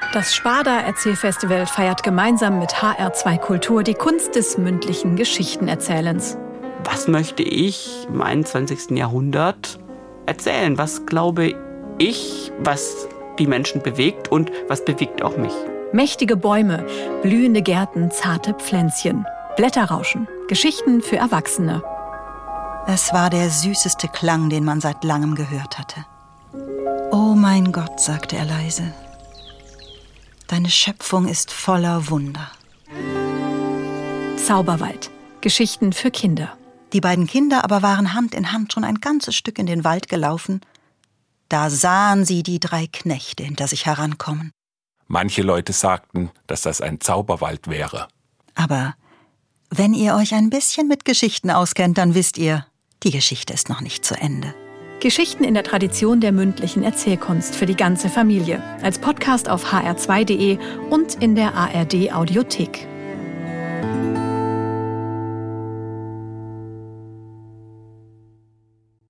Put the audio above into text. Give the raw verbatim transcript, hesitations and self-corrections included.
Das Sparda Erzählfestival feiert gemeinsam mit H R zwei Kultur die Kunst des mündlichen Geschichtenerzählens. Was möchte ich im einundzwanzigsten Jahrhundert erzählen? Was glaube ich, was die Menschen bewegt und was bewegt auch mich? Mächtige Bäume, blühende Gärten, zarte Pflänzchen, Blätterrauschen, Geschichten für Erwachsene. Es war der süßeste Klang, den man seit langem gehört hatte. »Oh mein Gott«, sagte er leise, »deine Schöpfung ist voller Wunder.« Zauberwald, Geschichten für Kinder. Die beiden Kinder aber waren Hand in Hand schon ein ganzes Stück in den Wald gelaufen. Da sahen sie die drei Knechte hinter sich herankommen. Manche Leute sagten, dass das ein Zauberwald wäre. Aber wenn ihr euch ein bisschen mit Geschichten auskennt, dann wisst ihr, die Geschichte ist noch nicht zu Ende. Geschichten in der Tradition der mündlichen Erzählkunst für die ganze Familie. Als Podcast auf h r zwei punkt d e und in der A R D Audiothek.